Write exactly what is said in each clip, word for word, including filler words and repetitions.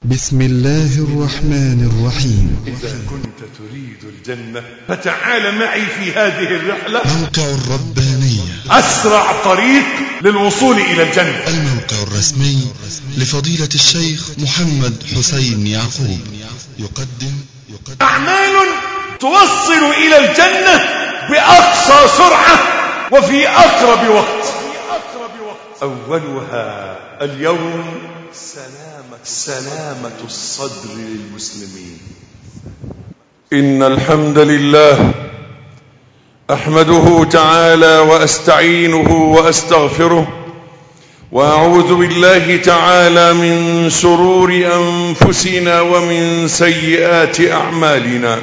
بسم الله الرحمن الرحيم. إذا كنت تريد الجنة فتعال معي في هذه الرحلة. موقع الربانية، أسرع طريق للوصول إلى الجنة. الموقع الرسمي لفضيلة الشيخ محمد حسين يعقوب يقدم, يقدم أعمال توصل إلى الجنة بأقصى سرعة وفي أقرب وقت. أولها اليوم سلامة, سلامة الصدر للمسلمين. إن الحمد لله أحمده تعالى وأستعينه وأستغفره، وأعوذ بالله تعالى من شرور أنفسنا ومن سيئات أعمالنا.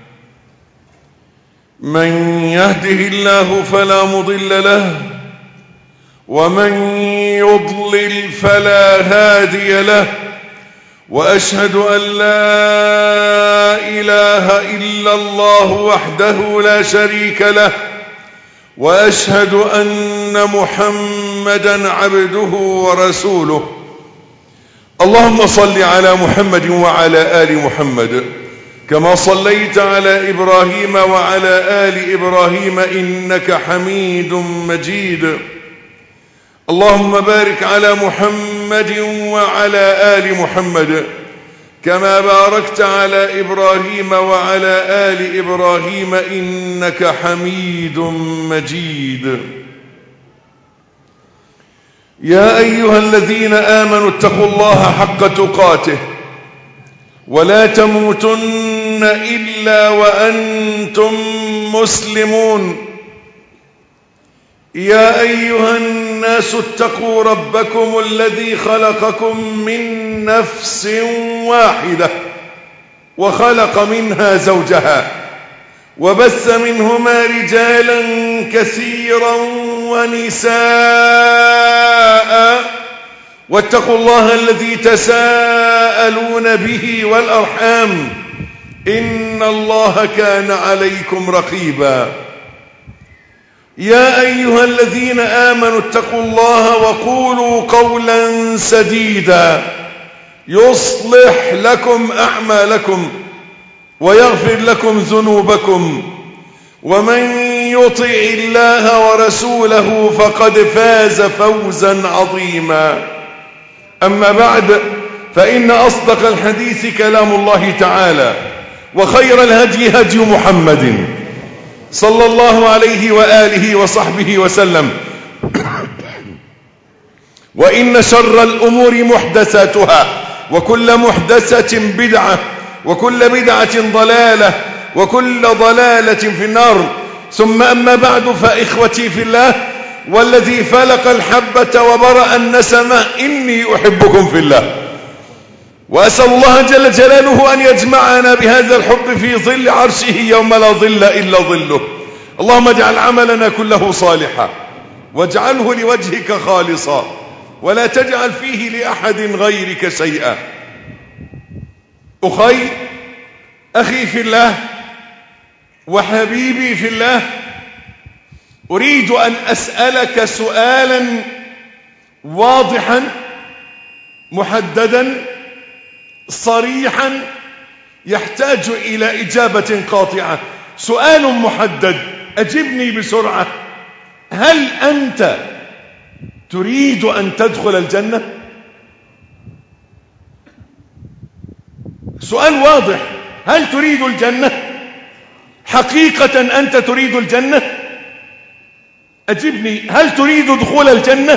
من يهده الله فلا مضل له، ومن يضلل فلا هادي له، وأشهد أن لا إله إلا الله وحده لا شريك له، وأشهد أن محمدا عبده ورسوله. اللهم صل على محمد وعلى آل محمد كما صليت على إبراهيم وعلى آل إبراهيم إنك حميد مجيد. اللهم بارك على محمد وعلى آل محمد كما باركت على إبراهيم وعلى آل إبراهيم إنك حميد مجيد. يا أيها الذين آمنوا اتقوا الله حق تقاته ولا تموتن إلا وأنتم مسلمون. يا أيها الناس اتقوا ربكم الذي خلقكم من نفس واحدة وخلق منها زوجها وبث منهما رجالا كثيرا ونساء، واتقوا الله الذي تساءلون به والأرحام إن الله كان عليكم رقيبا. يا أيها الذين آمنوا اتقوا الله وقولوا قولا سديدا يصلح لكم أعمالكم ويغفر لكم ذنوبكم، ومن يطع الله ورسوله فقد فاز فوزا عظيما. أما بعد، فإن أصدق الحديث كلام الله تعالى، وخير الهدي هدي محمد صلى الله عليه وآله وصحبه وسلم، وإن شر الأمور محدثاتها، وكل محدثة بدعة، وكل بدعة ضلالة، وكل ضلالة في النار. ثم أما بعد، فإخوتي في الله والذي فلق الحبة وبرأ النسمة، إني أحبكم في الله، وأسأل الله جل جلاله أن يجمعنا بهذا الحب في ظل عرشه يوم لا ظل إلا ظله. اللهم اجعل عملنا كله صالحا، واجعله لوجهك خالصا، ولا تجعل فيه لأحد غيرك شيئا. أخي أخي في الله وحبيبي في الله، أريد أن أسألك سؤالا واضحا محددا صريحا يحتاج إلى إجابة قاطعة. سؤال محدد، أجبني بسرعة. هل أنت تريد أن تدخل الجنة؟ سؤال واضح. هل تريد الجنة؟ حقيقة أنت تريد الجنة؟ أجبني، هل تريد دخول الجنة؟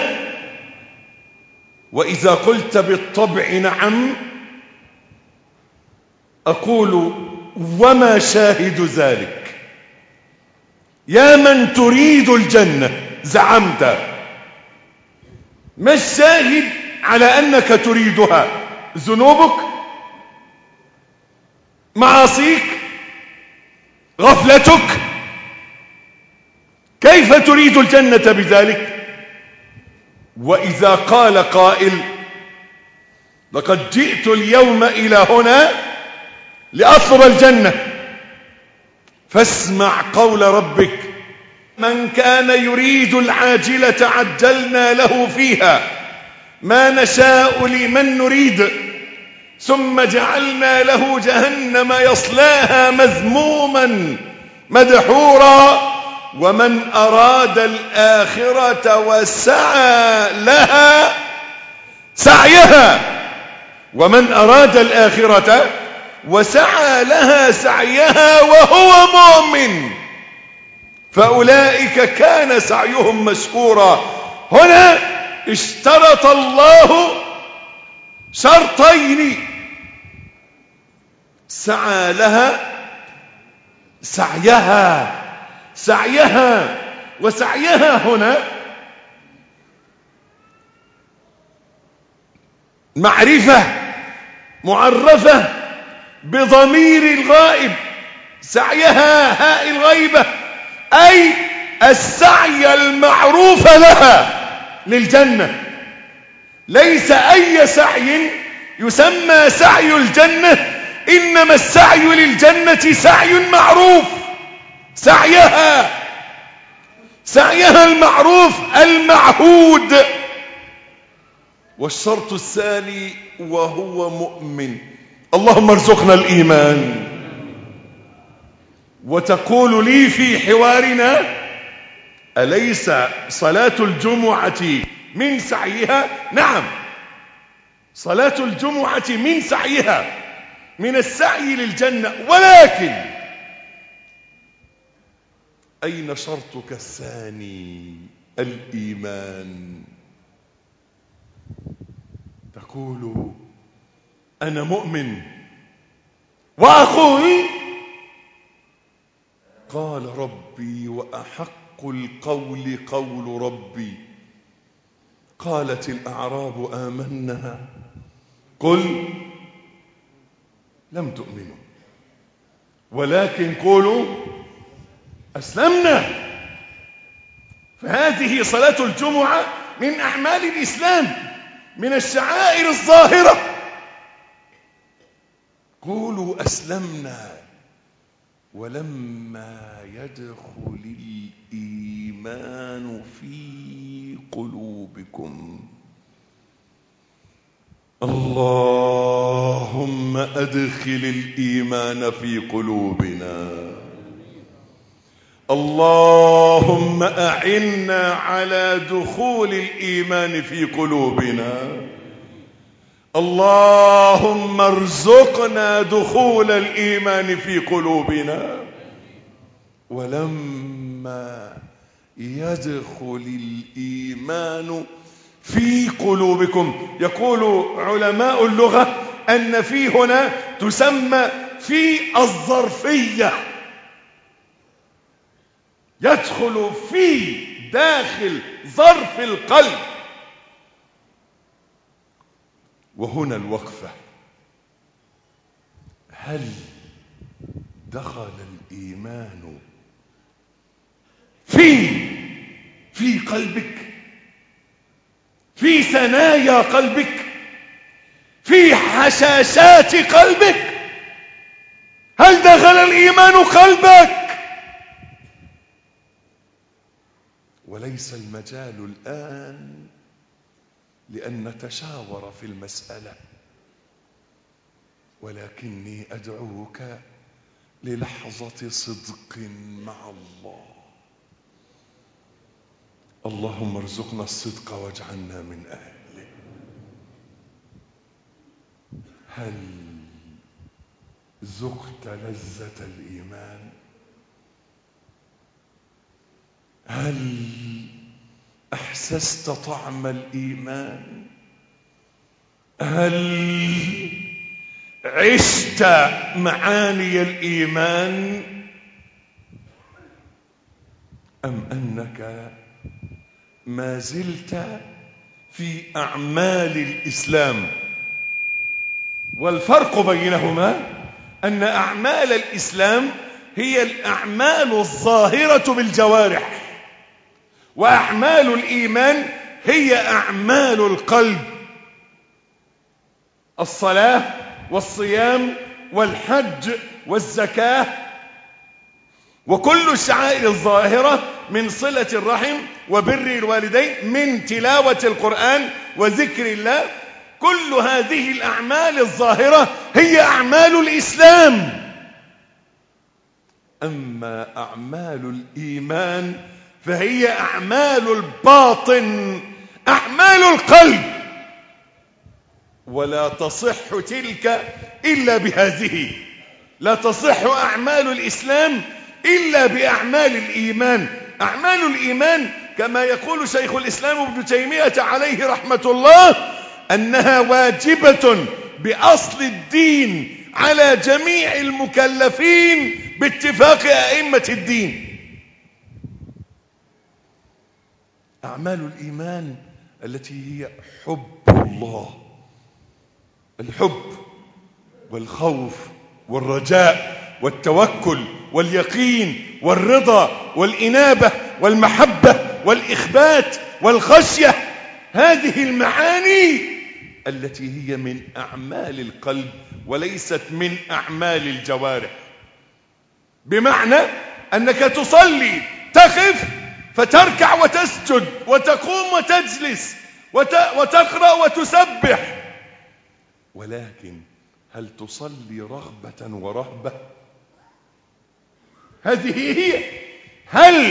وإذا قلت بالطبع نعم، أقول وما شاهد ذلك؟ يا من تريد الجنة زعمت، ما الشاهد على أنك تريدها؟ ذنوبك؟ معاصيك؟ غفلتك؟ كيف تريد الجنة بذلك؟ وإذا قال قائل لقد جئت اليوم إلى هنا لأطلب الجنة، فاسمع قول ربك: من كان يريد العاجلة عجلنا له فيها ما نشاء لمن نريد ثم جعلنا له جهنم يصلاها مذموما مدحورا ومن أراد الآخرة وسعى لها سعيها ومن أراد الآخرة وسعى لها سعيها وهو مؤمن فأولئك كان سعيهم مشكورا. هنا اشترط الله شرطين: سعى لها سعيها سعيها وسعيها هنا معرفة معرفة بضمير الغائب، سعيها هاء الغيبة، أي السعي المعروف لها للجنة. ليس أي سعي يسمى سعي الجنة، إنما السعي للجنة سعي معروف، سعيها سعيها المعروف المعهود. والشرط الثاني وهو مؤمن. اللهم ارزقنا الإيمان. وتقول لي في حوارنا: أليس صلاة الجمعة من سعيها؟ نعم، صلاة الجمعة من سعيها، من السعي للجنة، ولكن أين شرطك الثاني؟ الإيمان. تقول: أنا مؤمن وأقول قال ربي وأحق القول قول ربي قالت الأعراب آمنا قل لم تؤمنوا ولكن قولوا أسلمنا. فهذه صلاة الجمعة من أعمال الإسلام، من الشعائر الظاهرة. قولوا أسلمنا ولما يدخل الإيمان في قلوبكم. اللهم أدخل الإيمان في قلوبنا. اللهم أعنا على دخول الإيمان في قلوبنا. اللهم ارزقنا دخول الإيمان في قلوبنا. ولما يدخل الإيمان في قلوبكم. يقول علماء اللغة أن في هنا تسمى في الظرفية، يدخل في داخل ظرف القلب. وهنا الوقفة: هل دخل الإيمان في في قلبك، في ثنايا قلبك، في حشاشات قلبك؟ هل دخل الإيمان قلبك؟ وليس المجال الآن لأن نتشاور في المسألة، ولكني أدعوك للحظة صدق مع الله. اللهم ارزقنا الصدق واجعلنا من أهله. هل ذقت لذة الإيمان؟ هل أحسست طعم الإيمان؟ هل عشت معاني الإيمان؟ أم أنك ما زلت في أعمال الإسلام؟ والفرق بينهما أن أعمال الإسلام هي الأعمال الظاهرة بالجوارح، وأعمال الإيمان هي أعمال القلب. الصلاة والصيام والحج والزكاة وكل الشعائر الظاهرة من صلة الرحم وبر الوالدين، من تلاوة القرآن وذكر الله، كل هذه الأعمال الظاهرة هي أعمال الإسلام. أما أعمال الإيمان فهي أعمال الباطن، أعمال القلب، ولا تصح تلك إلا بهذه. لا تصح أعمال الإسلام إلا بأعمال الإيمان. أعمال الإيمان كما يقول شيخ الإسلام ابن تيمية عليه رحمة الله أنها واجبة بأصل الدين على جميع المكلفين باتفاق أئمة الدين. أعمال الإيمان التي هي حب الله، الحب والخوف والرجاء والتوكل واليقين والرضا والإنابة والمحبة والإخبات والخشية، هذه المعاني التي هي من أعمال القلب وليست من أعمال الجوارح. بمعنى أنك تصلي تخف فتركع وتسجد وتقوم وتجلس وتقرأ وتسبح، ولكن هل تصلي رغبة ورهبة؟ هذه هي. هل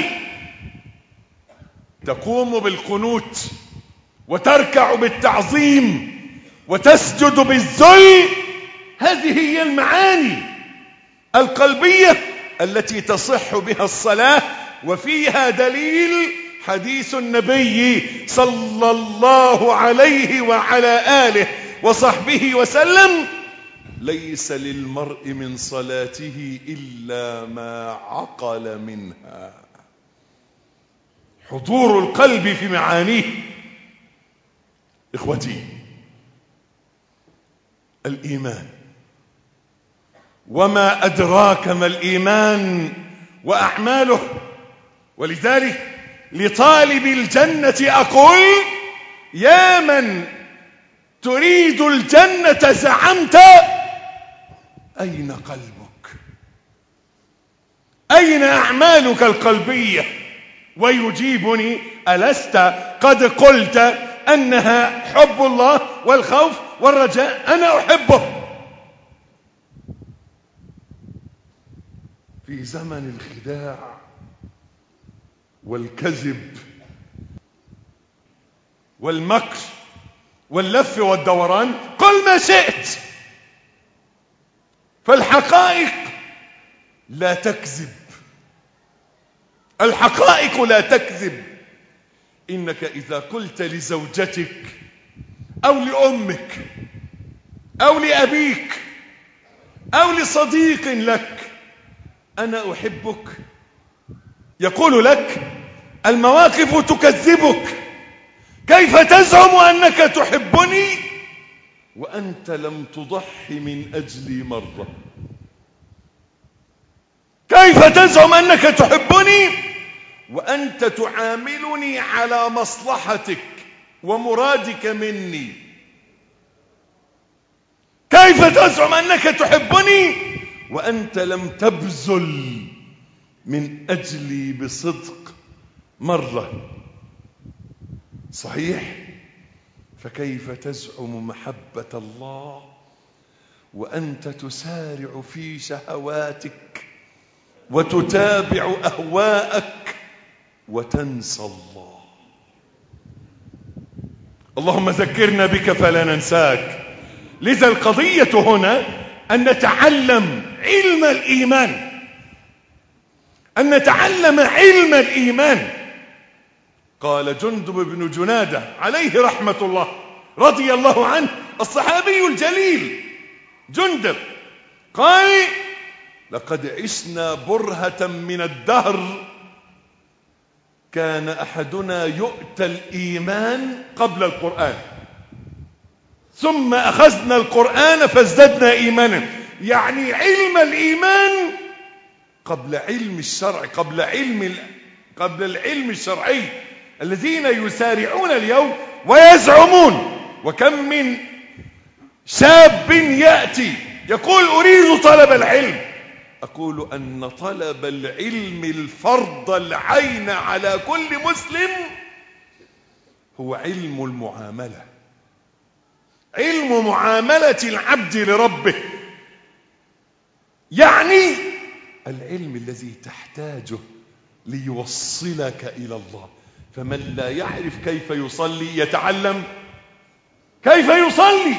تقوم بالقنوت وتركع بالتعظيم وتسجد بالذل؟ هذه هي المعاني القلبية التي تصح بها الصلاة، وفيها دليل حديث النبي صلى الله عليه وعلى آله وصحبه وسلم: ليس للمرء من صلاته إلا ما عقل منها. حضور القلب في معانيه. إخوتي، الإيمان، وما أدراك ما الإيمان وأعماله. ولذلك لطالب الجنة أقول: يا من تريد الجنة زعمت، أين قلبك؟ أين أعمالك القلبية؟ ويجيبني: ألست قد قلت أنها حب الله والخوف والرجاء؟ أنا أحبه. في زمن الخداع والكذب والمكر واللف والدوران قل ما شئت، فالحقائق لا تكذب. الحقائق لا تكذب. إنك إذا قلت لزوجتك أو لأمك أو لأبيك أو لصديق لك: أنا أحبك، يقول لك: المواقف تكذبك، كيف تزعم أنك تحبني وأنت لم تضحي من أجلي مرة؟ كيف تزعم أنك تحبني وأنت تعاملني على مصلحتك ومرادك مني؟ كيف تزعم أنك تحبني وأنت لم تبذل من أجلي بصدق مرة؟ صحيح. فكيف تزعم محبة الله وأنت تسارع في شهواتك وتتابع أهواءك وتنسى الله؟ اللهم ذكرنا بك فلا ننساك. لذا القضية هنا أن نتعلم علم الإيمان، أن نتعلم علم الإيمان. قال جندب بن جنادة عليه رحمة الله رضي الله عنه، الصحابي الجليل جندب، قال: لقد عشنا برهة من الدهر كان أحدنا يؤتى الإيمان قبل القرآن، ثم أخذنا القرآن فازددنا إيمانا. يعني علم الإيمان قبل علم الشرع، قبل علم قبل العلم الشرعي. الذين يسارعون اليوم ويزعمون، وكم من شاب يأتي يقول: أريد طلب العلم. أقول أن طلب العلم الفرض العين على كل مسلم هو علم المعاملة، علم معاملة العبد لربه، يعني العلم الذي تحتاجه ليوصلك إلى الله. فمن لا يعرف كيف يصلي يتعلم كيف يصلي،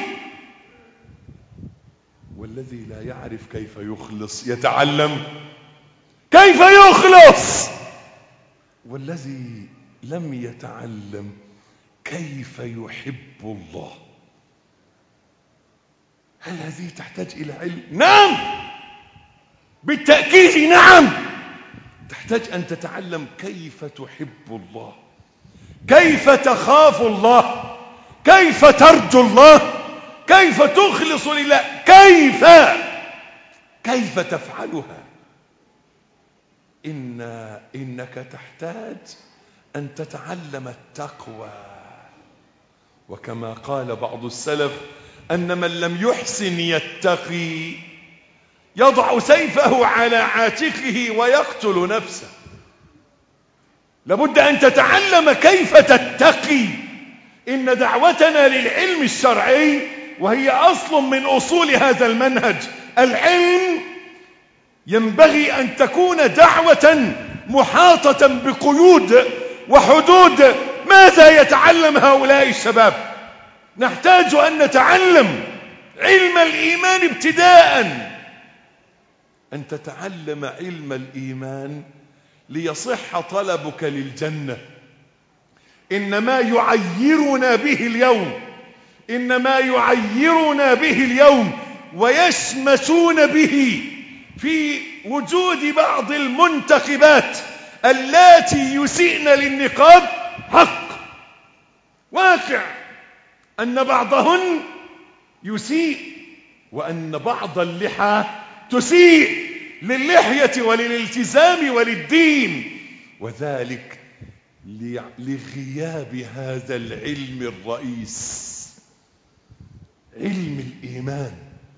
والذي لا يعرف كيف يخلص يتعلم كيف يخلص، والذي لم يتعلم كيف يحب الله. هل هذه تحتاج إلى علم؟ نعم، بالتأكيد نعم. تحتاج أن تتعلم كيف تحب الله، كيف تخاف الله، كيف ترجو الله، كيف تخلص لله، كيف كيف تفعلها. إن إنك تحتاج أن تتعلم التقوى. وكما قال بعض السلف أن من لم يحسن يتقي يضع سيفه على عاتقه ويقتل نفسه. لابد أن تتعلم كيف تتقي. إن دعوتنا للعلم الشرعي، وهي أصل من أصول هذا المنهج، العلم ينبغي أن تكون دعوة محاطة بقيود وحدود. ماذا يتعلم هؤلاء الشباب؟ نحتاج أن نتعلم علم الإيمان ابتداء، أن تتعلم علم الإيمان ليصح طلبك للجنة. إنما يعيرنا به اليوم إنما يعيرنا به اليوم ويشمسون به في وجود بعض المنتخبات اللاتي يسئن للنقاب. حق واقع أن بعضهن يسيء، وأن بعض اللحى تسيء للحية وللالتزام وللدين، وذلك لغياب هذا العلم الرئيس، علم الإيمان،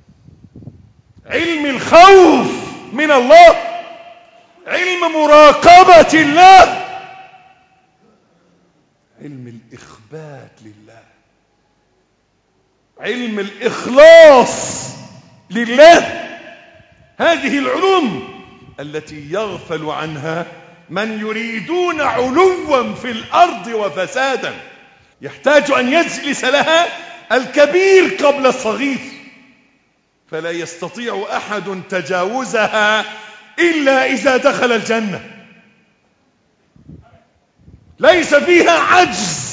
علم الخوف من الله، علم مراقبة الله، علم الإخبات لله، علم الإخلاص لله. هذه العلوم التي يغفل عنها من يريدون علوا في الأرض وفسادا. يحتاج أن يجلس لها الكبير قبل الصغير، فلا يستطيع أحد تجاوزها إلا إذا دخل الجنة. ليس فيها عجز.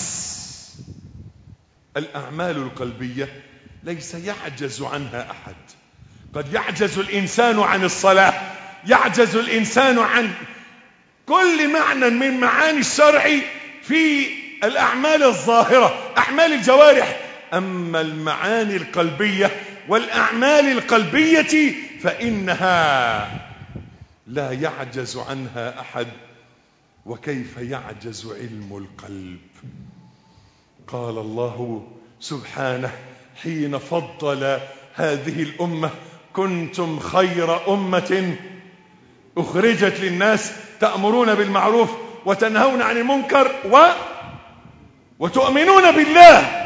الأعمال القلبية ليس يعجز عنها أحد. قد يعجز الإنسان عن الصلاة، يعجز الإنسان عن كل معنى من معاني الشرع في الأعمال الظاهرة، أعمال الجوارح. أما المعاني القلبية والأعمال القلبية فإنها لا يعجز عنها أحد. وكيف يعجز علم القلب؟ قال الله سبحانه حين فضل هذه الأمة: كنتم خير أمة أخرجت للناس تأمرون بالمعروف وتنهون عن المنكر و... وتؤمنون بالله.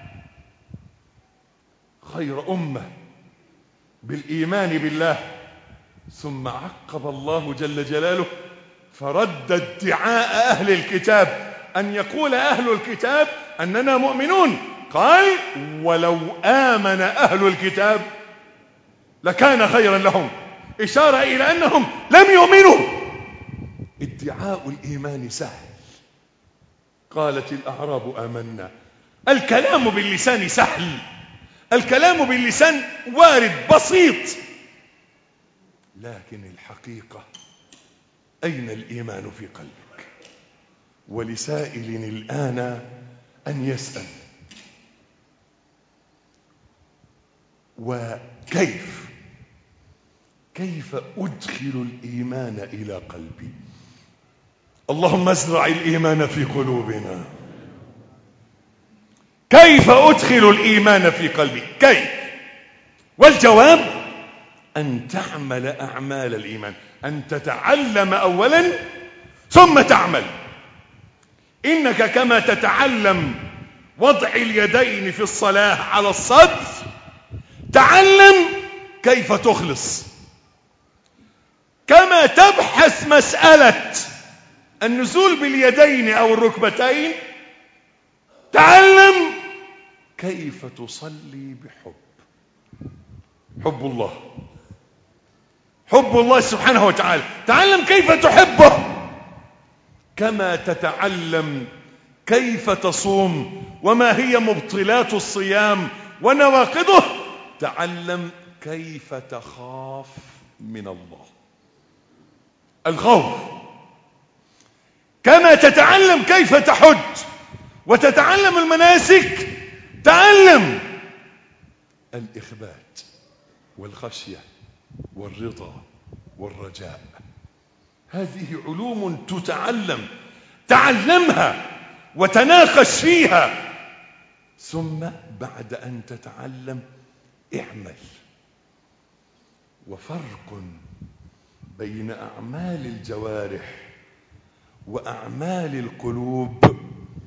خير أمة بالإيمان بالله. ثم عقب الله جل جلاله فرد ادعاء أهل الكتاب أن يقول أهل الكتاب أننا مؤمنون. قال: ولو آمن أهل الكتاب لكان خيرا لهم، إشارة إلى أنهم لم يؤمنوا. ادعاء الإيمان سهل. قالت الأعراب آمنا. الكلام باللسان سهل، الكلام باللسان وارد بسيط، لكن الحقيقة أين الإيمان في قلبك؟ ولسائل الآن أن يسأل: وكيف كيف أدخل الإيمان إلى قلبي؟ اللهم ازرع الإيمان في قلوبنا. كيف أدخل الإيمان في قلبي؟ كيف؟ والجواب أن تعمل أعمال الإيمان، أن تتعلم أولا ثم تعمل. إنك كما تتعلم وضع اليدين في الصلاة على الصدر تعلم كيف تخلص. كما تبحث مسألة النزول باليدين أو الركبتين تعلم كيف تصلي بحب. حب الله، حب الله سبحانه وتعالى، تعلم كيف تحبه. كما تتعلم كيف تصوم وما هي مبطلات الصيام ونواقضه، تعلم كيف تخاف من الله. الخوف. كما تتعلم كيف تحج وتتعلم المناسك، تعلم الإخبات والخشية والرضا والرجاء. هذه علوم تتعلم، تعلمها وتناقش فيها، ثم بعد أن تتعلم اعمل. وفرق بين أعمال الجوارح وأعمال القلوب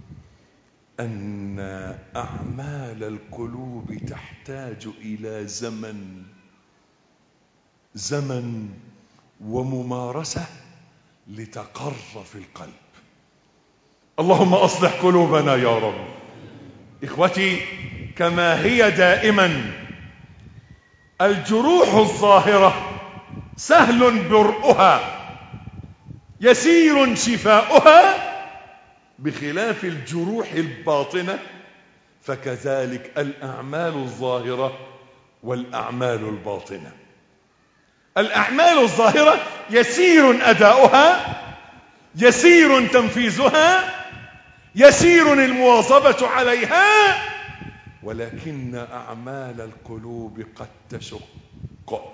أن أعمال القلوب تحتاج إلى زمن زمن وممارسة لتقر في القلب. اللهم أصلح قلوبنا يا رب. إخوتي، كما هي دائما الجروح الظاهرة سهل برؤها يسير شفاؤها، بخلاف الجروح الباطنة فكذلك الأعمال الظاهرة والأعمال الباطنة. الأعمال الظاهرة يسير أداؤها، يسير تنفيذها، يسير المواظبة عليها، ولكن أعمال القلوب قد تشق.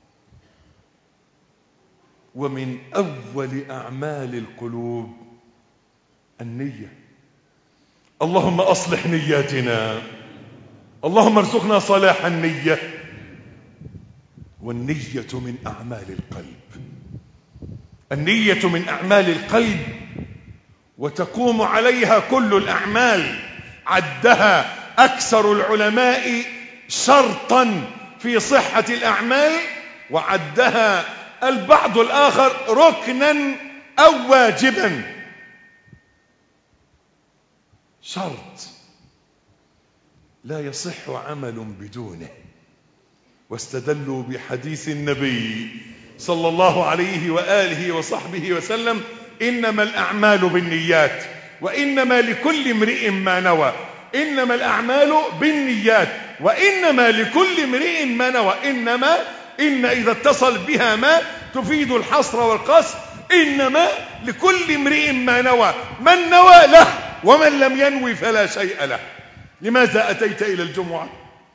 ومن أول أعمال القلوب النية. اللهم أصلح نياتنا، اللهم ارزقنا صلاح النية. والنية من أعمال القلب، النية من أعمال القلب، وتقوم عليها كل الأعمال. عدها أكثر العلماء شرطا في صحة الأعمال، وعدها البعض الآخر ركنا أو واجبا. شرط لا يصح عمل بدونه، واستدلوا بحديث النبي صلى الله عليه وآله وصحبه وسلم: إنما الأعمال بالنيات وإنما لكل امرئ ما نوى. إنما الأعمال بالنيات وإنما لكل امرئ ما نوى. إنما إن إذا اتصل بها ما تفيد الحصر والقصر. إنما لكل امرئ ما نوى، من نوى له ومن لم ينوي فلا شيء له. لماذا أتيت إلى الجمعة؟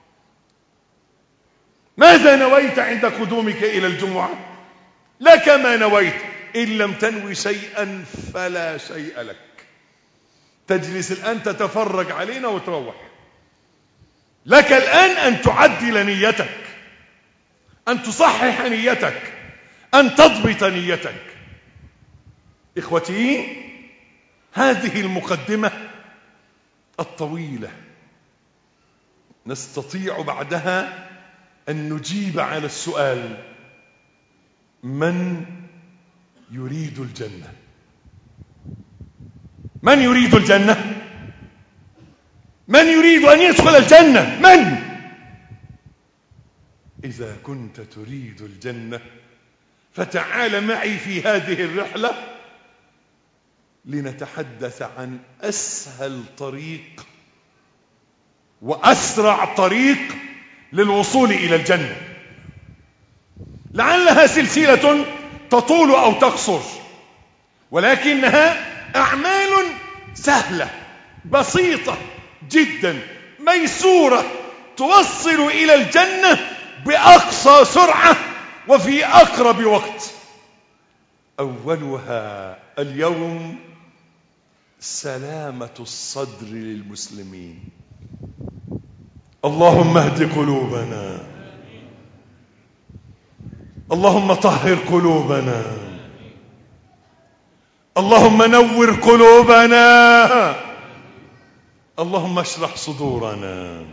ماذا نويت عند قدومك إلى الجمعة؟ لك ما نويت، إن لم تنوي شيئا فلا شيء لك. تجلس الآن تتفرج علينا وتروح. لك الآن أن تعدل نيتك، أن تصحح نيتك، أن تضبط نيتك. إخوتي، هذه المقدمة الطويلة نستطيع بعدها أن نجيب على السؤال: من يريد الجنة؟ من يريد الجنة؟ من يريد أن يدخل الجنة؟ من؟ إذا كنت تريد الجنة فتعال معي في هذه الرحلة لنتحدث عن أسهل طريق وأسرع طريق للوصول إلى الجنة. لعلها سلسلة تطول أو تقصر، ولكنها أعمال سهلة بسيطة جدا ميسورة توصل إلى الجنة بأقصى سرعة وفي أقرب وقت. أولها اليوم سلامة الصدر للمسلمين. اللهم اهد قلوبنا، اللهم طهر قلوبنا، اللهم نور قلوبنا، اللهم اشرح صدورنا.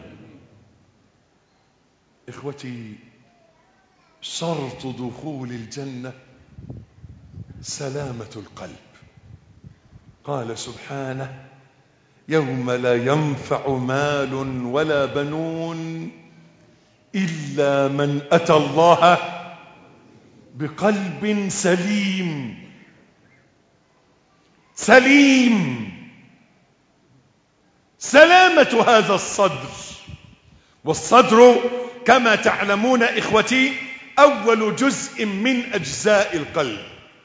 إخوتي، شرط دخول الجنة سلامة القلب. قال سبحانه: يوم لا ينفع مال ولا بنون إلا من أتى الله بقلب سليم. سليم، سلامة هذا الصدر. والصدر كما تعلمون إخوتي أول جزء من أجزاء القلب.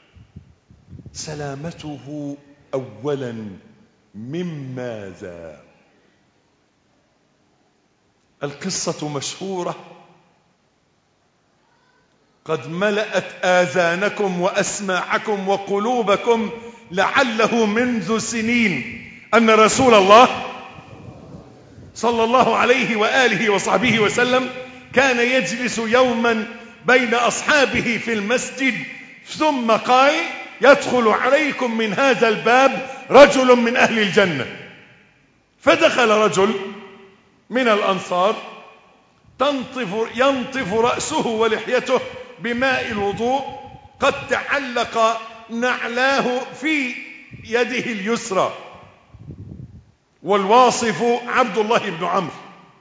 سلامته أولا من ماذا؟ القصة مشهورة قد ملأت آذانكم وأسماعكم وقلوبكم لعله منذ سنين أن رسول الله صلى الله عليه وآله وصحبه وسلم كان يجلس يوما بين أصحابه في المسجد ثم قال: يدخل عليكم من هذا الباب رجل من أهل الجنة. فدخل رجل من الأنصار تنطف ينطف رأسه ولحيته بماء الوضوء، قد تعلق نعلاه في يده اليسرى، والواصف عبد الله بن عمرو.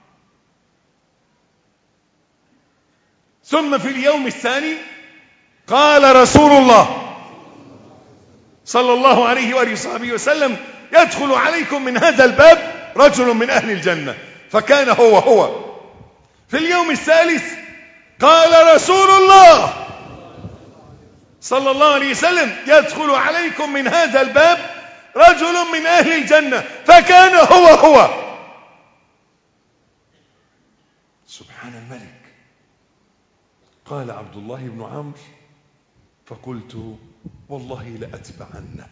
ثم في اليوم الثاني قال رسول الله صلى الله عليه وآله وصحبه وسلم: يدخل عليكم من هذا الباب رجل من أهل الجنة. فكان هو هو. في اليوم الثالث قال رسول الله صلى الله عليه وسلم: يدخل عليكم من هذا الباب رجل من أهل الجنة. فكان هو هو. سبحان الملك. قال عبد الله بن عمرو: فقلت: والله لأتبعنه.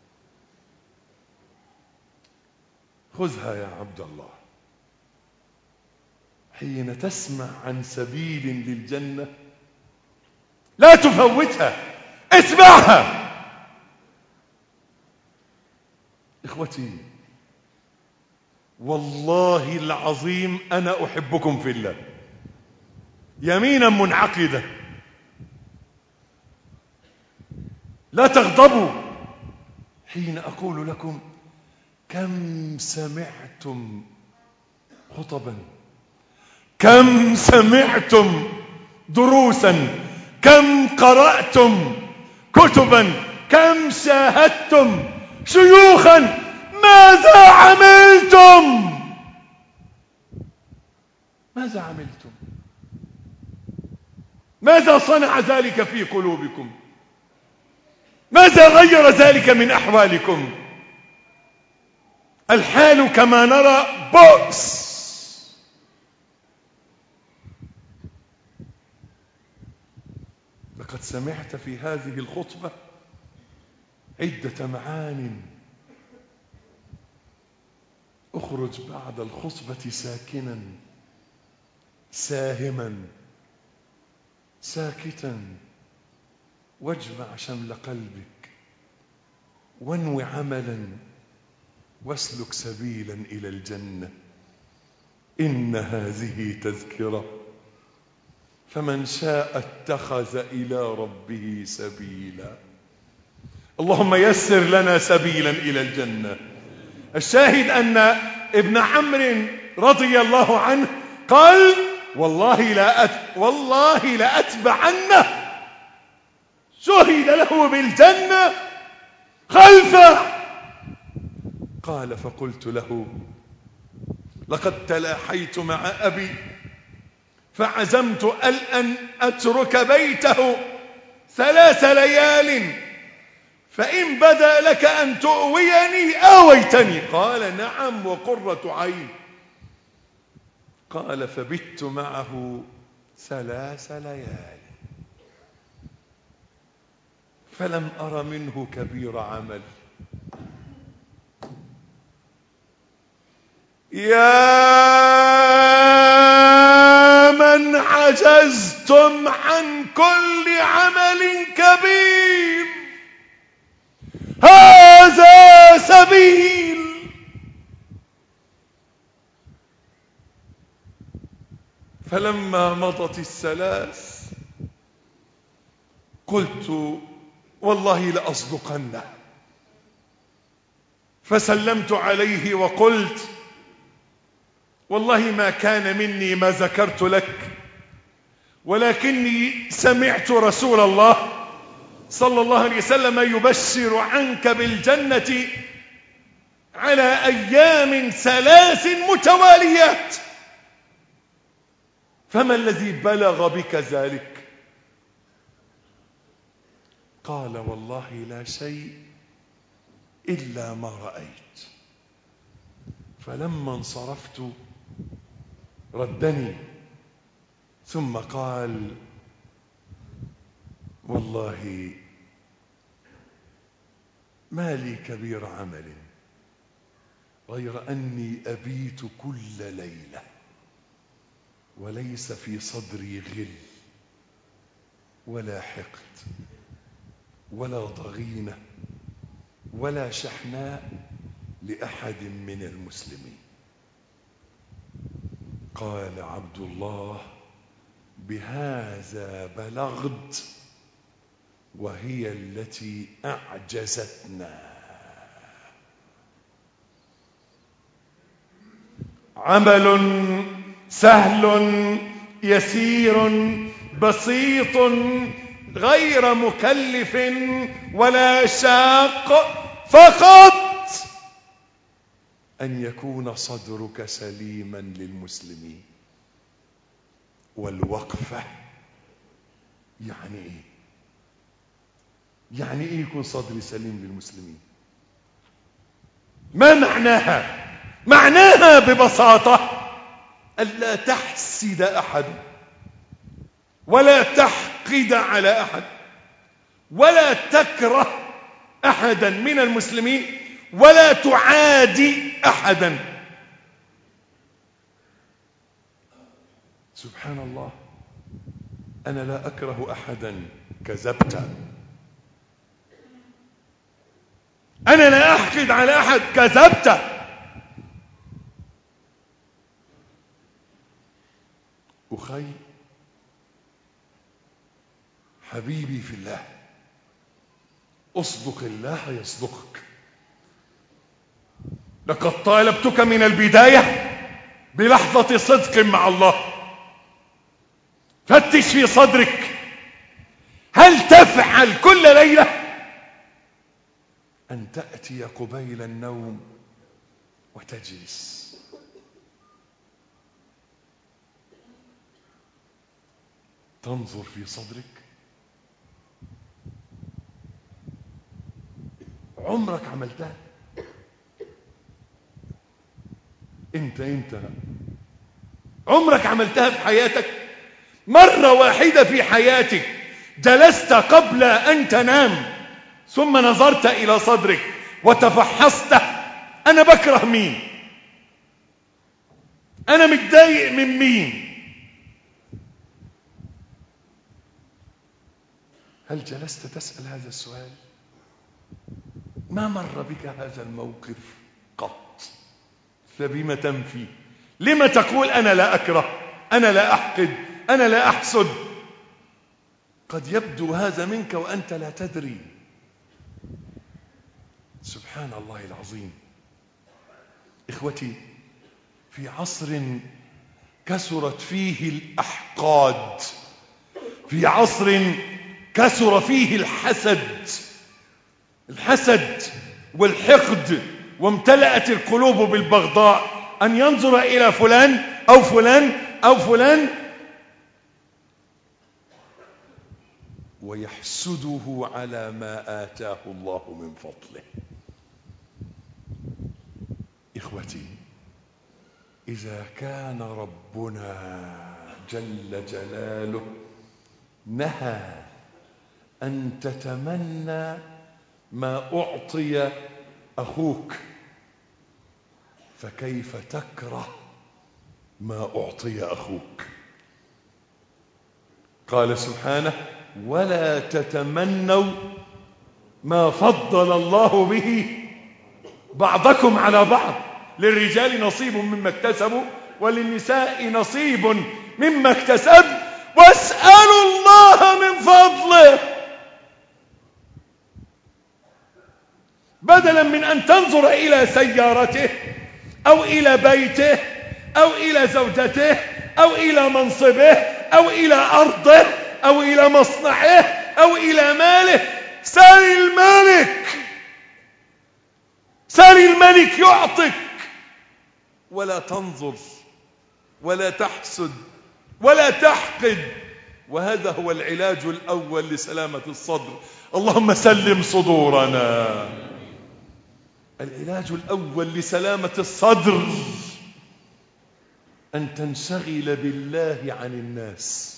خذها يا عبد الله، حين تسمع عن سبيل للجنة لا تفوتها، اتبعها. إخوتي، والله العظيم أنا أحبكم في الله يمينا منعقدة. لا تغضبوا حين أقول لكم: كم سمعتم خطبا، كم سمعتم دروسا، كم قرأتم كتبا، كم شاهدتم شيوخا، ماذا عملتم؟ ماذا عملتم؟ ماذا صنع ذلك في قلوبكم؟ ماذا غير ذلك من أحوالكم؟ الحال كما نرى بؤس. لقد سمعت في هذه الخطبة عدة معان. اخرج بعد الخطبة ساكنا ساهما ساكتا، واجمع شمل قلبك، وانو عملا، واسلك سبيلا إلى الجنة. إن هذه تذكرة، فمن شاء اتخذ إلى ربه سبيلا. اللهم يسر لنا سبيلا إلى الجنة. الشاهد أن ابن عمرو رضي الله عنه قال: والله لا أت... والله لأتبعنه. شهد له بالجنة خلفه. قال: فقلت له: لقد تلاحيت مع أبي فعزمت أن أترك بيته ثلاث ليال، فإن بدا لك أن تؤويني آويتني. قال: نعم وقرة عين. قال: فبت معه ثلاث ليال فلم أر منه كبير عمل. يا من عجزتم عن كل عمل كبير، هذا سبيل. فلما مضت الثلاث قلت والله لأصدقنه، فسلمت عليه وقلت والله ما كان مني ما ذكرت لك، ولكني سمعت رسول الله صلى الله عليه وسلم يبشر عنك بالجنة على أيام ثلاث متواليات، فما الذي بلغ بك ذلك؟ قال والله لا شيء إلا ما رأيت. فلما انصرفت ردني ثم قال والله ما لي كبير عمل غير أني أبيت كل ليلة وليس في صدري غل ولا حقد ولا ضغينة ولا شحناء لأحد من المسلمين. قال عبد الله بهذا بلغت وهي التي أعجزتنا. عمل سهل يسير بسيط غير مكلف ولا شاق، فقط أن يكون صدرك سليما للمسلمين. والوقفة يعني إيه؟ يعني إيه يكون صدري سليم للمسلمين؟ ما معناها؟ معناها ببساطة ألا تحسد أحد ولا تحقد على أحد ولا تكره أحدا من المسلمين ولا تعادي أحدا. سبحان الله، أنا لا أكره أحدا كذبت، أنا لا أحقد على أحد كذبت، أخي حبيبي في الله أصدق الله يصدقك. لقد طالبتك من البداية بلحظة صدق مع الله. فتش في صدرك، هل تفعل كل ليلة أن تأتي قبيل النوم وتجلس تنظر في صدرك؟ عمرك عملتها؟ انت انت عمرك عملتها في حياتك؟ مرة واحدة في حياتك جلست قبل أن تنام ثم نظرت إلى صدرك وتفحصته؟ أنا بكره مين؟ أنا متضايق من مين؟ هل جلست تسأل هذا السؤال؟ ما مر بك هذا الموقف قط، فبما تنفي؟ لما تقول أنا لا أكره، أنا لا أحقد، أنا لا أحسد؟ قد يبدو هذا منك وأنت لا تدري. سبحان الله العظيم. إخوتي، في عصر كثرت فيه الأحقاد، في عصر كثر فيه الحسد الحسد والحقد، وامتلأت القلوب بالبغضاء، أن ينظر إلى فلان أو فلان أو فلان ويحسده على ما آتاه الله من فضله. إخوتي، إذا كان ربنا جل جلاله نهى أن تتمنى ما أعطي أخوك، فكيف تكره ما أعطي أخوك؟ قال سبحانه: ولا تتمنوا ما فضل الله به بعضكم على بعض، للرجال نصيب مما اكتسبوا وللنساء نصيب مما اكتسب واسألوا الله من فضله. بدلا من أن تنظر إلى سيارته أو إلى بيته أو إلى زوجته أو إلى منصبه أو إلى أرضه أو إلى مصنعه أو إلى ماله، سل الملك، سل الملك يعطك. ولا تنظر ولا تحسد ولا تحقد. وهذا هو العلاج الأول لسلامة الصدر. اللهم سلم صدورنا. العلاج الأول لسلامة الصدر أن تنشغل بالله عن الناس،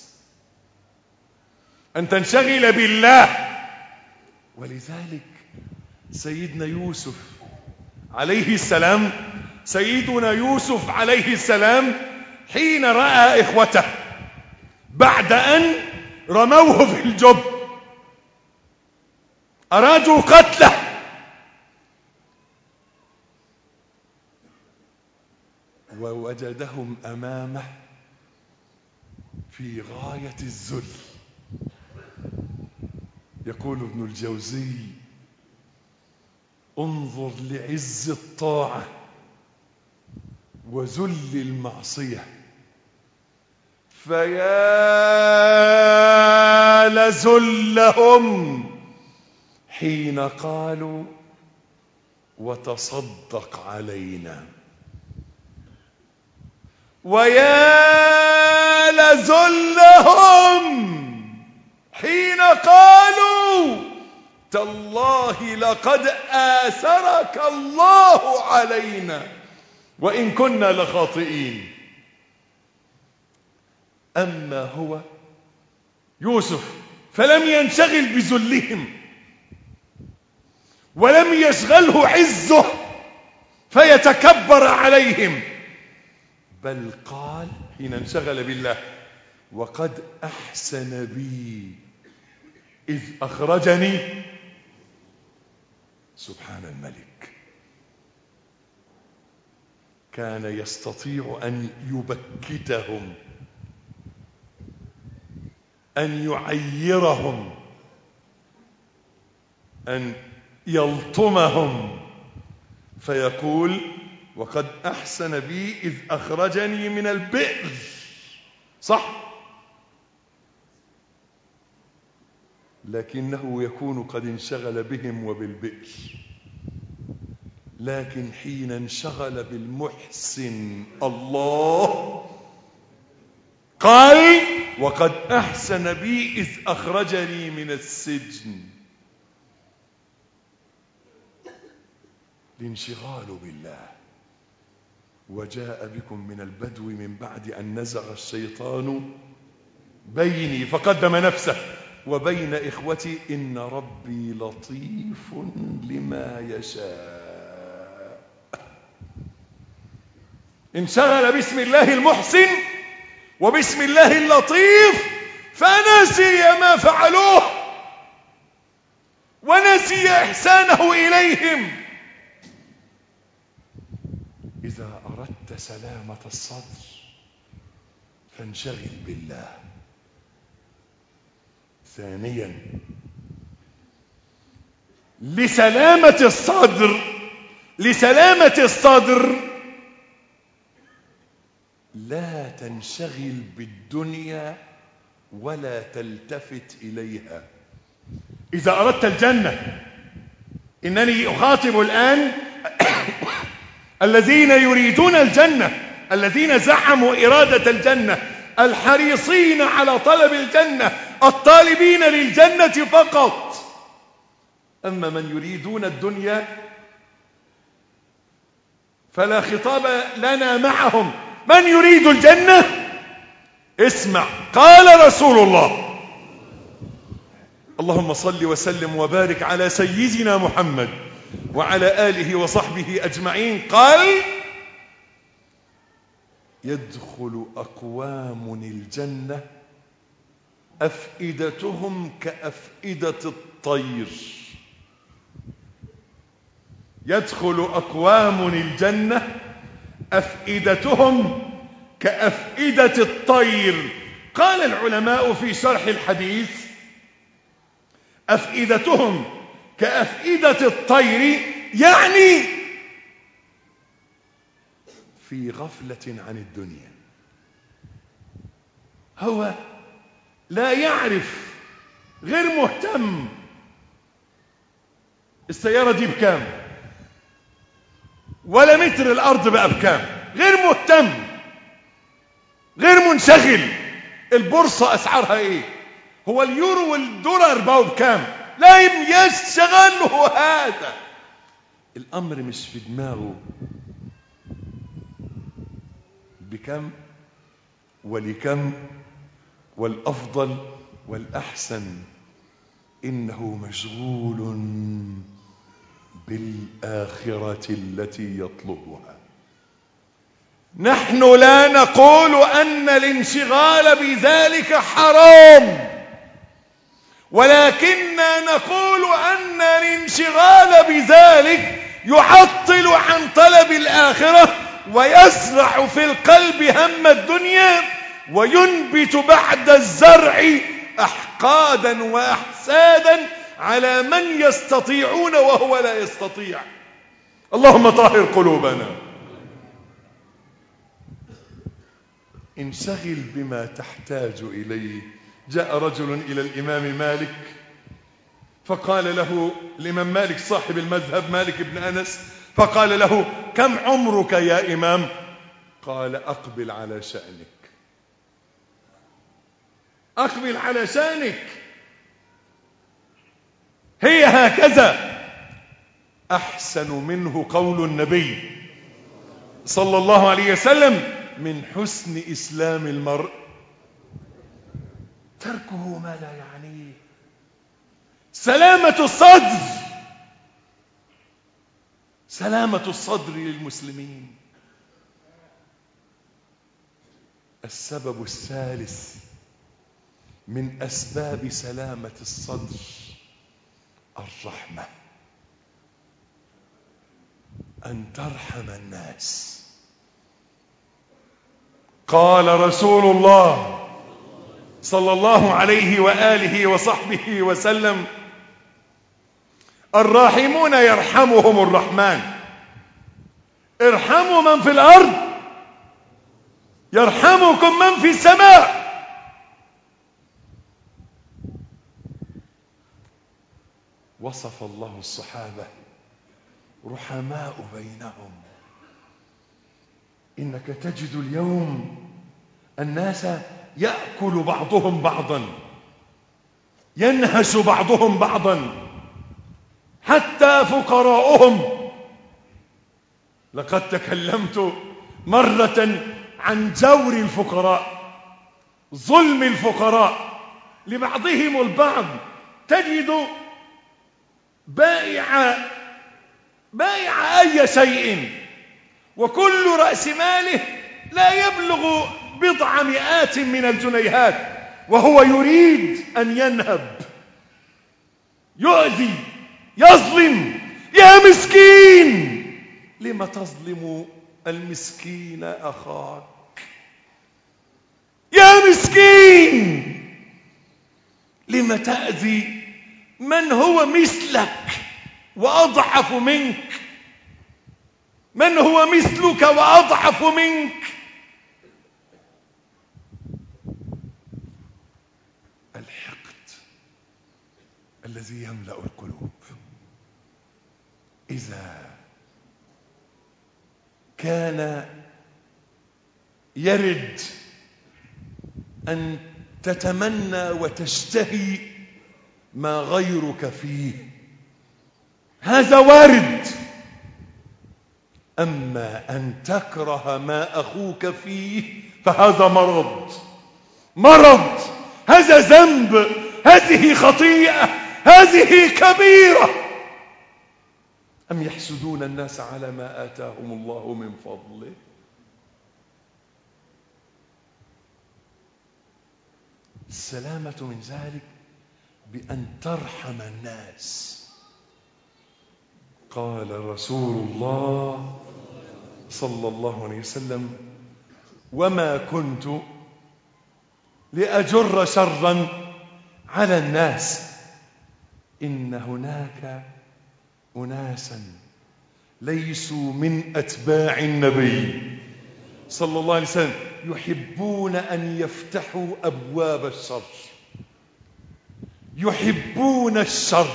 أن تنشغل بالله. ولذلك سيدنا يوسف عليه السلام سيدنا يوسف عليه السلام حين رأى إخوته بعد أن رموه في الجب أرادوا قتله، ووجدهم أمامه في غاية الذل. يقول ابن الجوزي: انظر لعز الطاعة وذل المعصية، فيا لذلهم حين قالوا وتصدق علينا، ويا لذلهم حين قالوا تالله لقد آثرك الله علينا وإن كنا لخاطئين. أما هو يوسف فلم ينشغل بذلهم ولم يشغله عزه فيتكبر عليهم، بل قال حين انشغل بالله: وقد أحسن بي إذ أخرجني. سبحان الملك، كان يستطيع أن يبكتهم، أن يعيرهم، أن يلطمهم، فيقول: وقد أحسن بي إذ أخرجني من البئر. صح، لكنه يكون قد انشغل بهم وبالبئر. لكن حين انشغل بالمحسن الله قال: وقد أحسن بي إذ أخرجني من السجن. الانشغال بالله. وجاء بكم من البدو من بعد أن نزغ الشيطان بيني فقدم نفسه وبين إخوتي إن ربي لطيف لما يشاء. انشغل باسم الله المحسن وباسم الله اللطيف فنسي ما فعلوه ونسي إحسانه إليهم. إذا أردت سلامة الصدر فانشغل بالله. ثانيا، لسلامة الصدر لسلامة الصدر لا تنشغل بالدنيا ولا تلتفت إليها. إذا أردت الجنة، إنني أخاطب الآن الذين يريدون الجنة، الذين زعموا إرادة الجنة، الحريصين على طلب الجنة، الطالبين للجنة فقط. أما من يريدون الدنيا فلا خطاب لنا معهم. من يريد الجنة اسمع، قال رسول الله: اللهم صل وسلم وبارك على سيدنا محمد وعلى آله وصحبه أجمعين. قال: يدخل أقوام الجنة أفئدتهم كأفئدة الطير. يدخل أقوام الجنة أفئدتهم كأفئدة الطير. قال العلماء في شرح الحديث: أفئدتهم كأفئدة الطير، يعني في غفلة عن الدنيا. هو لا يعرف، غير مهتم السيارة دي بكام، ولا متر الأرض بقى بكام، غير مهتم، غير منشغل. البورصة أسعارها إيه، هو اليورو والدولار بقوا بكام، لا يشغله هذا الأمر، مش في دماغه بكم ولكم والأفضل والأحسن. إنه مشغول بالآخرة التي يطلبها. نحن لا نقول أن الانشغال بذلك حرام، ولكننا نقول أن الانشغال بذلك يعطل عن طلب الآخرة، ويزرع في القلب هم الدنيا، وينبت بعد الزرع أحقادا وأحسادا على من يستطيعون وهو لا يستطيع. اللهم طهر قلوبنا. انشغل بما تحتاج إليه. جاء رجل إلى الإمام مالك فقال له، الإمام مالك صاحب المذهب مالك بن أنس، فقال له: كم عمرك يا إمام؟ قال: أقبل على شأنك، أقبل على شأنك، هي هكذا. أحسن منه قول النبي صلى الله عليه وسلم: من حسن إسلام المرء تركه ما لا يعنيه. سلامة الصدر، سلامة الصدر للمسلمين. السبب الثالث من أسباب سلامة الصدر الرحمة، أن ترحم الناس. قال رسول الله صلى الله عليه وآله وصحبه وسلم: الراحمون يرحمهم الرحمن، ارحموا من في الأرض يرحمكم من في السماء. وصف الله الصحابة رحماء بينهم. إنك تجد اليوم الناس يأكل بعضهم بعضا، ينهش بعضهم بعضا، حتى فقراؤهم. لقد تكلمت مرة عن جور الفقراء، ظلم الفقراء لبعضهم البعض. تجد بائع بائع أي شيء، وكل رأس ماله لا يبلغ بضع مئات من الجنيهات، وهو يريد أن ينهب، يؤذي، يظلم. يا مسكين، لم تظلم المسكين أخاك؟ يا مسكين، لم تأذي من هو مثلك وأضعف منك، من هو مثلك وأضعف منك؟ الحقد الذي يملأ القلوب إذا كان يرد أن تتمنى وتشتهي ما غيرك فيه، هذا وارد. أما أن تكره ما أخوك فيه فهذا مرض، مرض، هذا ذنب، هذه خطيئة، هذه كبيرة. أم يحسدون الناس على ما آتاهم الله من فضله؟ السلامة من ذلك بأن ترحم الناس. قال رسول الله صلى الله عليه وسلم: وما كنت لأجر شرا على الناس إن هناك أناسا ليسوا من أتباع النبي صلى الله عليه وسلم يحبون أن يفتحوا أبواب الشر، يحبون الشر،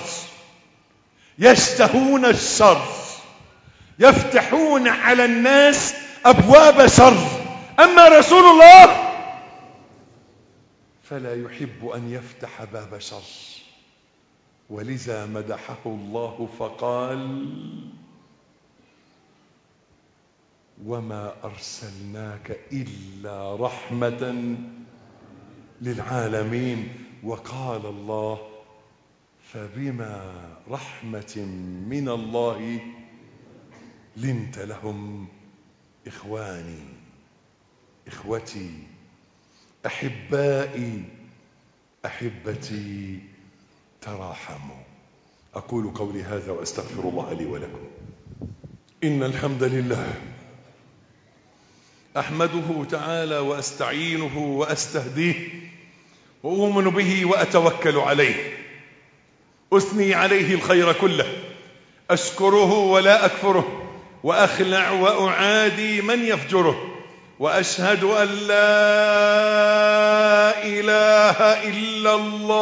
يشتهون الشر، يفتحون على الناس أبواب شر. أما رسول الله فلا يحب أن يفتح باب شر، ولذا مدحه الله فقال وما أرسلناك إلا رحمة للعالمين. وقال الله فبما رحمة من الله لنت لهم. إخواني، إخوتي، أحبائي، أحبتي، تراحموا. أقول قولي هذا وأستغفر الله لي ولكم. إن الحمد لله أحمده تعالى وأستعينه وأستهديه وأؤمن به وأتوكل عليه، أثني عليه الخير كله، أشكره ولا أكفره، وأخلع وأعادي من يفجره، وأشهد أن لا إله إلا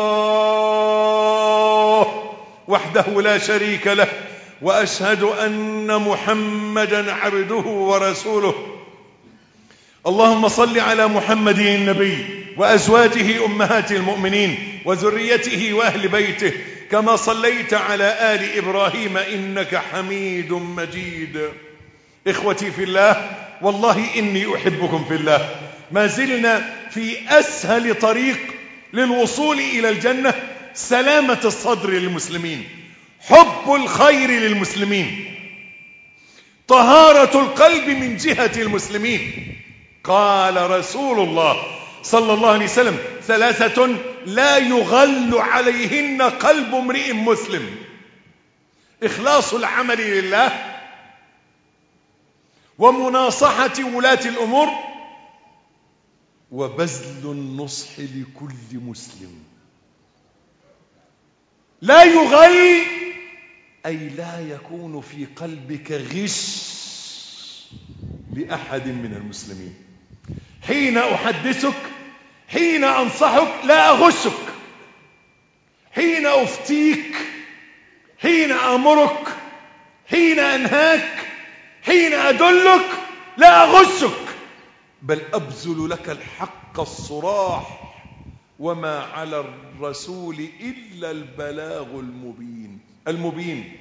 الله وحده لا شريك له، وأشهد أن محمدا عبده ورسوله. اللهم صل على محمد النبي وأزواجه أمهات المؤمنين وذريته وأهل بيته كما صليت على آل إبراهيم إنك حميد مجيد. إخوتي في الله، والله إني أحبكم في الله. ما زلنا في أسهل طريق للوصول إلى الجنة، سلامة الصدر للمسلمين، حب الخير للمسلمين، طهارة القلب من جهة المسلمين. قال رسول الله صلى الله عليه وسلم ثلاثة لا يغل عليهن قلب امرئ مسلم: إخلاص العمل لله، ومناصحة ولاة الأمور، وبذل النصح لكل مسلم. لا يغل أي لا يكون في قلبك غش لأحد من المسلمين. حين أحدثك، حين أنصحك لا أغشك، حين أفتيك، حين أمرك، حين أنهاك، حين أدلك لا أغشك، بل أبذل لك الحق الصراح، وما على الرسول إلا البلاغ المبين المبين.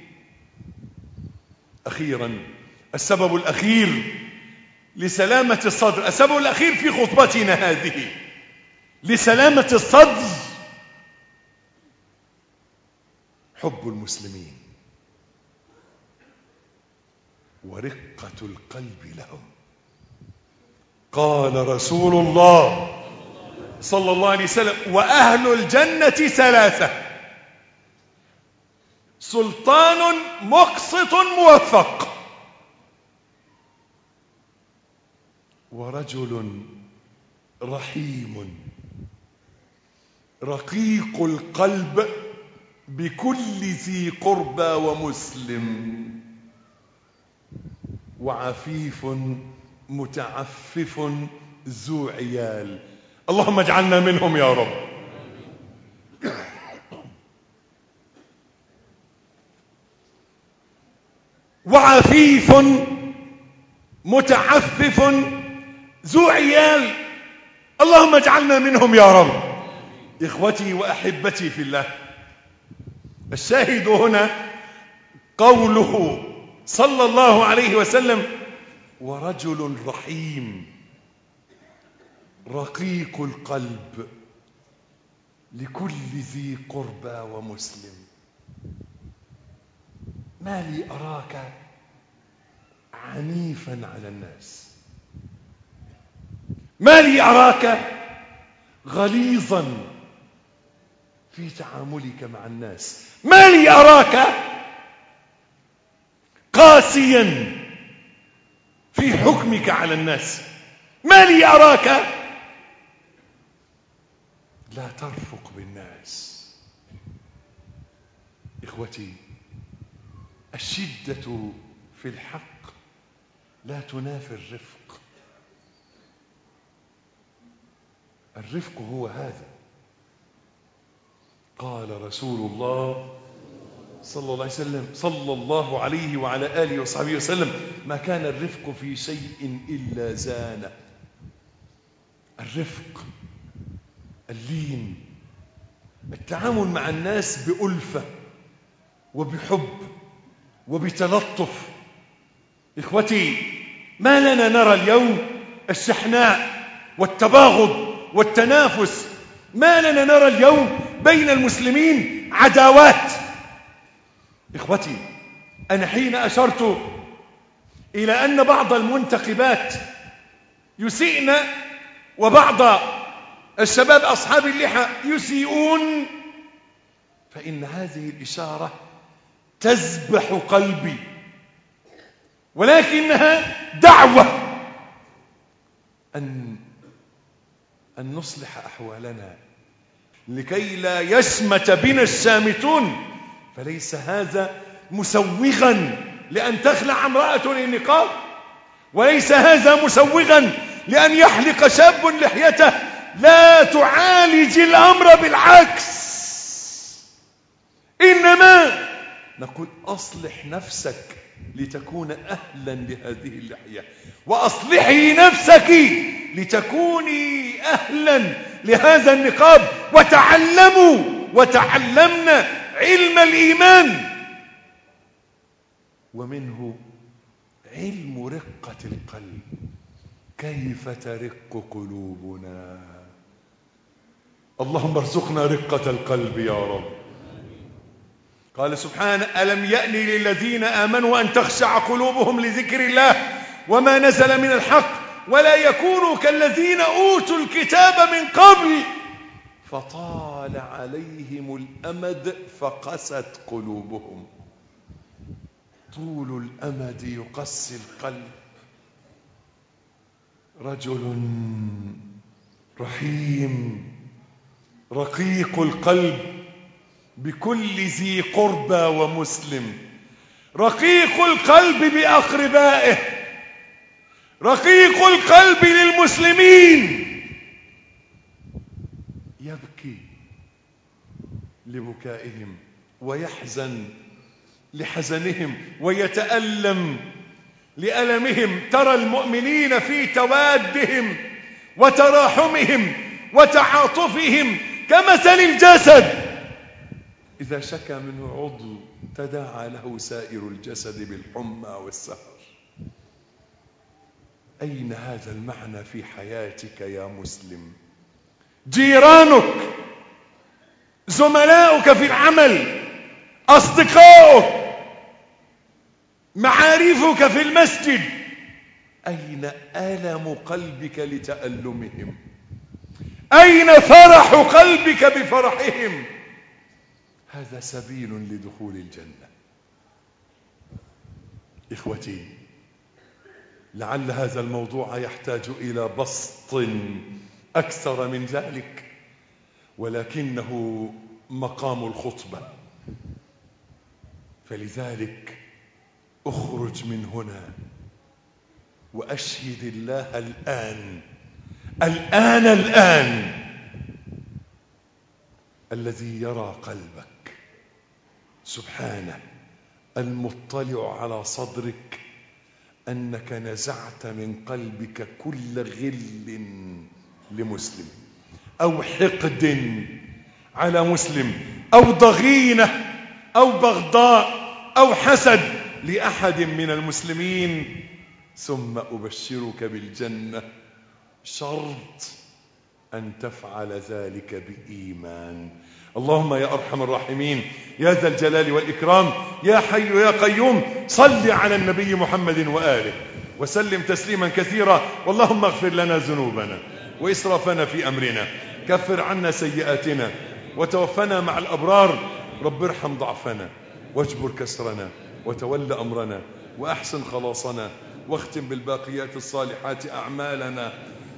أخيرا، السبب الأخير لسلامة الصدر، السبب الأخير في خطبتنا هذه لسلامة الصدر، حب المسلمين ورقة القلب لهم. قال رسول الله صلى الله عليه وسلم وأهل الجنة ثلاثة: سلطان مقسط موفق، ورجل رحيم رقيق القلب بكل ذي قربى ومسلم، وعفيف متعفف ذو عيال. اللهم اجعلنا منهم يا رب. وعفيف متعفف ذو عيال، اللهم اجعلنا منهم يا رب. إخوتي وأحبتي في الله، الشاهد هنا قوله صلى الله عليه وسلم ورجل رحيم رقيق القلب لكل ذي قربى ومسلم. ما لي أراك عنيفا على الناس، ما لي أراك غليظا في تعاملك مع الناس، ما لي أراك قاسيا في حكمك على الناس، ما لي أراك لا ترفق بالناس. إخوتي، الشدة في الحق لا تنافي الرفق. الرفق هو هذا. قال رسول الله صلى الله عليه وسلم صلى الله عليه وعلى آله وصحبه وسلم: ما كان الرفق في شيء إلا زانه. الرفق، اللين، التعامل مع الناس بألفة وبحب وبتلطف. إخوتي، ما لنا نرى اليوم الشحناء والتباغض والتنافس، ما لنا نرى اليوم بين المسلمين عداوات. إخوتي، أنا حين أشرت إلى أن بعض المنتقبات يسيئن وبعض الشباب أصحاب اللحى يسيئون، فإن هذه الإشارة تذبح قلبي، ولكنها دعوة أن أن نصلح أحوالنا لكي لا يشمت بنا الشامتون. فليس هذا مسوغا لأن تخلع امرأة النقاب، وليس هذا مسوغا لأن يحلق شاب لحيته. لا تعالج الأمر بالعكس، إنما نقول أصلح نفسك لتكون أهلا لهذه اللحية، وأصلحي نفسك لتكوني أهلا لهذا النقاب. وتعلموا وتعلمنا علم الإيمان، ومنه علم رقة القلب. كيف ترق قلوبنا؟ اللهم ارزقنا رقة القلب يا رب. قال سبحانه: ألم يأن للذين آمنوا أن تخشع قلوبهم لذكر الله وما نزل من الحق ولا يكونوا كالذين أوتوا الكتاب من قبل فطال عليهم الأمد فقست قلوبهم. طول الأمد يقسي القلب. رجل رحيم رقيق القلب بكل ذي قربى ومسلم، رقيق القلب بأقربائه، رقيق القلب للمسلمين، يبكي لبكائهم ويحزن لحزنهم ويتألم لألمهم. ترى المؤمنين في توادهم وتراحمهم وتعاطفهم كمثل الجسد إذا شكى منه عضو تداعى له سائر الجسد بالحمى والسهر. أين هذا المعنى في حياتك يا مسلم؟ جيرانك، زملاؤك في العمل، أصدقاؤك، معارفك في المسجد، أين ألم قلبك لتألمهم؟ أين فرح قلبك بفرحهم؟ هذا سبيل لدخول الجنة. إخوتي، لعل هذا الموضوع يحتاج إلى بسط أكثر من ذلك، ولكنه مقام الخطبة، فلذلك أخرج من هنا وأشهد الله الآن الآن الآن الذي يرى قلبك سبحانه المطلع على صدرك أنك نزعت من قلبك كل غل لمسلم أو حقد على مسلم أو ضغينة أو بغضاء أو حسد لأحد من المسلمين. ثم أبشرك بالجنة شرط أن تفعل ذلك بإيمان. اللهم يا أرحم الراحمين يا ذا الجلال والإكرام يا حي يا قيوم صل على النبي محمد وآله وسلم تسليما كثيرا. واللهم اغفر لنا ذنوبنا وإسرافنا في أمرنا، كفر عنا سيئاتنا وتوفنا مع الأبرار. رب ارحم ضعفنا واجبر كسرنا وتول أمرنا وأحسن خلاصنا واختم بالباقيات الصالحات أعمالنا.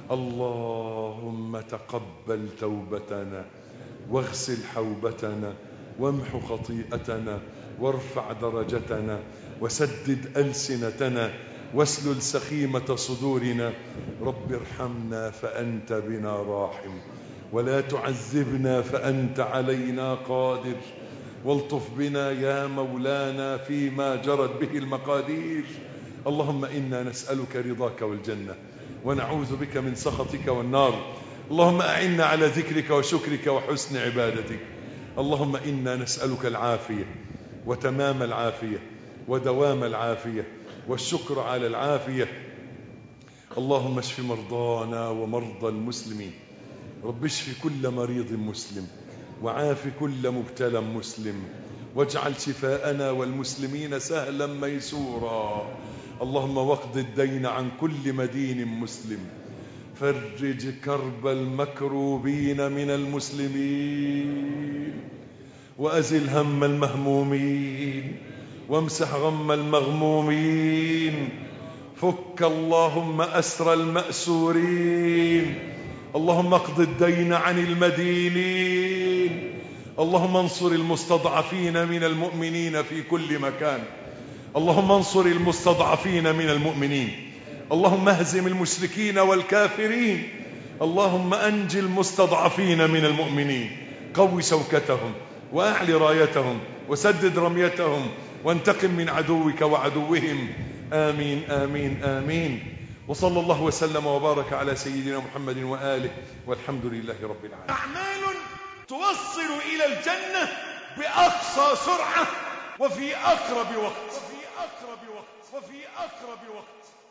اللهم تقبل توبتنا واغسل حوبتنا وامح خطيئتنا وارفع درجتنا وسدد ألسنتنا واسلل سخيمة صدورنا. رب ارحمنا فأنت بنا راحم، ولا تعذبنا فأنت علينا قادر، والطف بنا يا مولانا فيما جرت به المقادير. اللهم إنا نسألك رضاك والجنة ونعوذ بك من سخطك والنار. اللهم أعنا على ذكرك وشكرك وحسن عبادتك. اللهم إنا نسألك العافية وتمام العافية ودوام العافية والشكر على العافية. اللهم اشف مرضانا ومرضى المسلمين. رب اشف كل مريض مسلم وعاف كل مبتلى مسلم، واجعل شفاءنا والمسلمين سهلا ميسورا. اللهم واقض الدين عن كل مدين مسلم، فرج كرب المكروبين من المسلمين، وأزل هم المهمومين، وامسح غم المغمومين، فك اللهم أسر المأسورين. اللهم اقض الدين عن المدينين. اللهم انصر المستضعفين من المؤمنين في كل مكان. اللهم انصر المستضعفين من المؤمنين. اللهم اهزم المشركين والكافرين. اللهم أنج المستضعفين من المؤمنين. قو شوكتهم وأعل رايتهم وسدد رميتهم وانتقم من عدوك وعدوهم. آمين آمين آمين. وصلى الله وسلم وبارك على سيدنا محمد وآله، والحمد لله رب العالمين. أعمال توصل إلى الجنة بأقصى سرعة وفي أقرب وقت وفي أقرب وقت وفي أقرب وقت